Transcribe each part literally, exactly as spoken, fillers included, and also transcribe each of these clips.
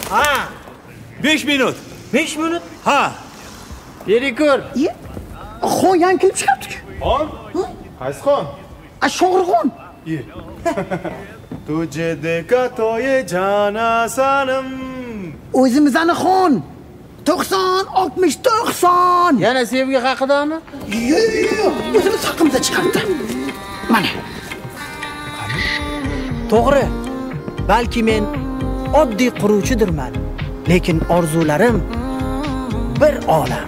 Ha. besh minut. besh minut? Ha. Berikur. Ye. Xon yangi kelib chiqibdi-ku. Xon? Qaysi xon? A Sho'g'irxon. Ye. Tujhe dekha to ye jana sanam. O'zimizning xon. to'qson, oltmish, to'qson. Yana sevgi haqidami? Yo'q, o'zimiz haqimizda chiqardi. Mana. To'g'ri. Balki men oddiy quruvchidirman, lekin orzularim bir olam.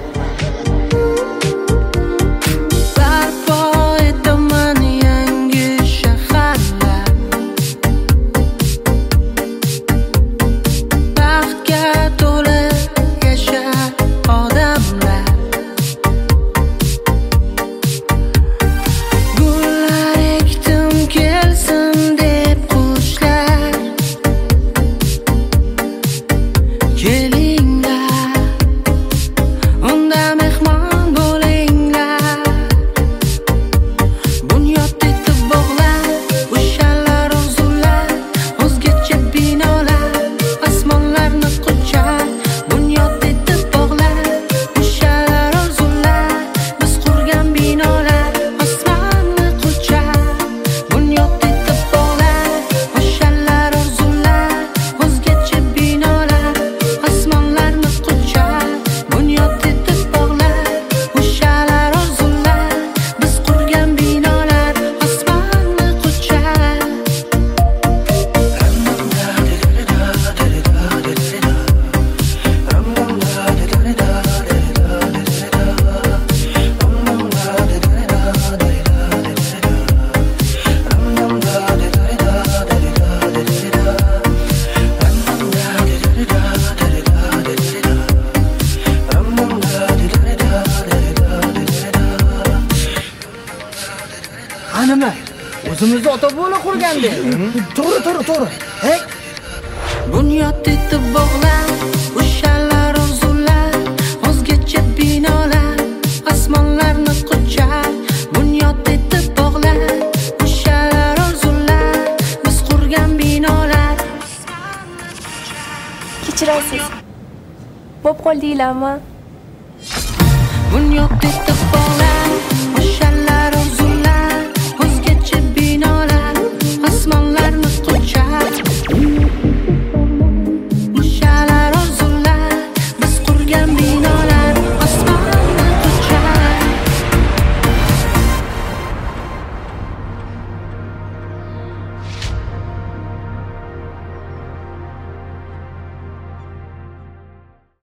Nima? O'zimizni ota-bola qurganda. To'g'ri, to'g'ri, to'g'ri. Hey. Bunyod etib bog'lar, o'shalar orzular, o'zgacha binolar, osmonlarni quchar. Bunyod etib bog'lar, o'shalar orzular, biz qurgan binolar. Kechirasiz. Bo'p qoldinglarmi? Bunyod etib bog'lar, o'shalar orzular, o'zgacha binolar, osmon